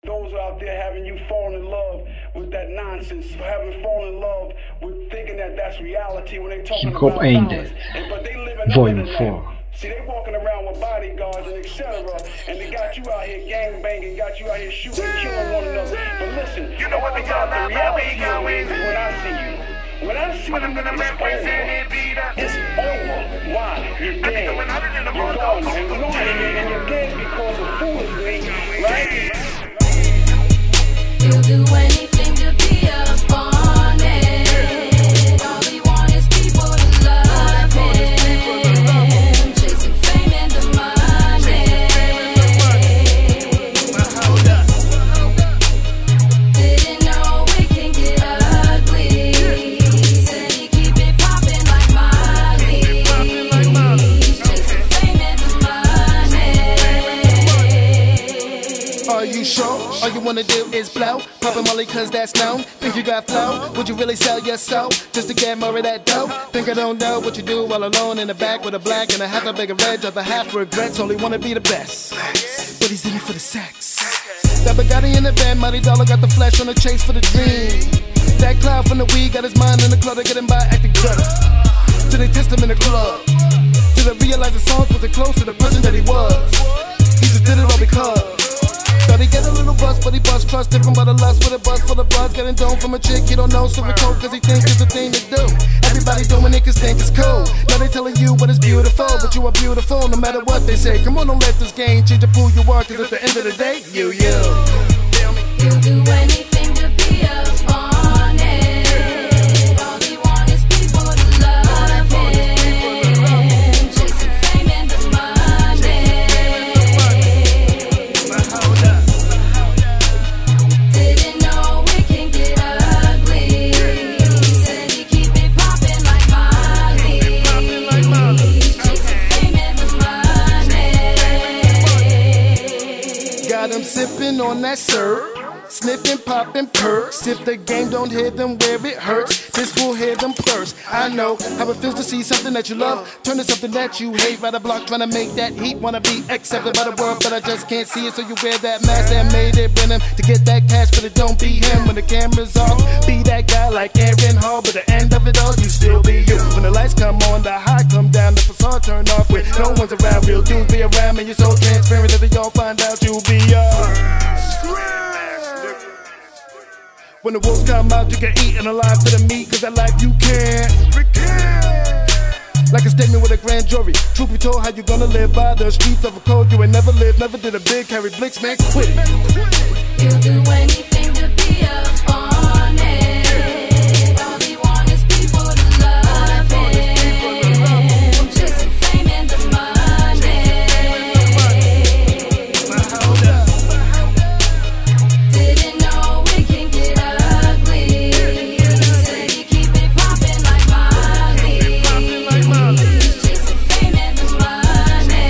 Those out there having you fall in love with that nonsense, having fallen in love with thinking that that's reality when they talking Hip Hop about ain't dollars. dead. But they living Volume under the 4. net. See, they walking around with bodyguards and etc. And they got you out here gang banging, got you out here shooting, killing one another. But listen, you know what the reality is when I see you. When I see you, it's over. Why? You're dead. You're gone. And you're dead because of foolishness, right? You'll do anything to be up on it. All we want is people to love him. Chasing fame and the money. Didn't know it can get ugly. Said he keep it popping like Molly. Chasing fame and the money. Are you sure? All you wanna do is blow, poppin' Molly cause that's known. Think you got flow? Would you really sell your soul just to get more of that dough? Think I don't know what you do all alone in the back with a black and a half a bag of red. Other half regrets, only wanna be the best, but he's in it for the sex. That Bugatti in the van, Mighty Dollar got the flesh on the chase for the dream. That cloud from the weed got his mind in the clutter, getting by acting gutter. Till they test him in the club, till they realize the songs wasn't close to the person that he was. He just did it all because thought he get a little buzz, but he bust trust different by the lust with a buzz for the buzz. Getting dome from a chick he don't know, super cold cause he think it's the thing to do. Everybody doing it cause think it's cool. Now they telling you what is beautiful, but you are beautiful no matter what they say. Come on, don't let this game change up who you are, cause at the end of the day, you. You'll do anything to be up on it. All we want is people to love him. Chasing fame and the money. Didn't know it can get ugly. Said he keep it popping like Molly. Chasing fame and the money. Got him sipping on that syrup, sniffing, popping perks. If the game don't hit them where it hurts, this will hit them first. I know how it feels to see something that you love turn to something that you hate. Right a block trying to make that heat, wanna be accepted by the world, but I just can't see it. So you wear that mask that made it in him to get that cash, but it don't be him. When the camera's off, be that guy like Aaron Hall, but the end of it all, you still be you. When the lights come on, the high come down, the facade turn off with no one's around. Real dudes be around, and you're so transparent that they all find out you'll be when the wolves come out, you can eat and alive to the meat, cause that life you can't. Like a statement with a grand jury. Truth be told, how you gonna live by the streets of a code you ain't never lived, never did a big Harry Blicks, man, quit it. You'll do anything to be up on it. All we want is people to love him. Chasing fame and the money. Didn't know it can get ugly. Said he keep it popping like Molly. Chasing fame and the money.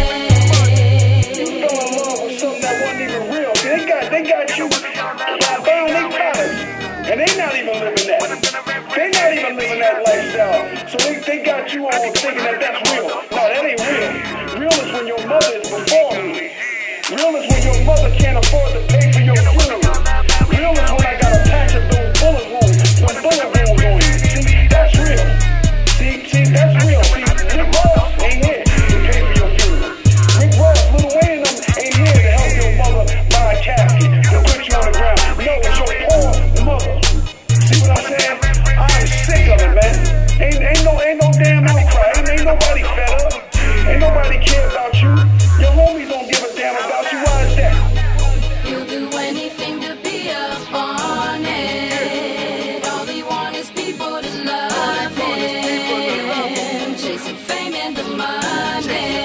You fell in love with something that wasn't even real. See, they got you buying their products, and they not even living that. They not even living that lifestyle. So they got you all thinking that that's real. No, that ain't real. Real is when your mother is performing. Real is when your mother can't afford to pay for your funeral. Real is when I got a patch of those bullet wounds, when bullet wounds on you. See, that's real. See, that's real. See, Rick Ross ain't here to pay for your funeral. Rick Ross, Lil Wayne and them ain't here to help your mother buy a casket, to put you on the ground. No, it's your poor mother. See what I'm saying? I'm sick of it, man. Ain't no damn outcry. Ain't nobody fed up. Ain't nobody care about you. Your homies don't give a damn about you. Why is that? You'll do anything to be up on it. All we want is people to love him. Chasing fame and the money.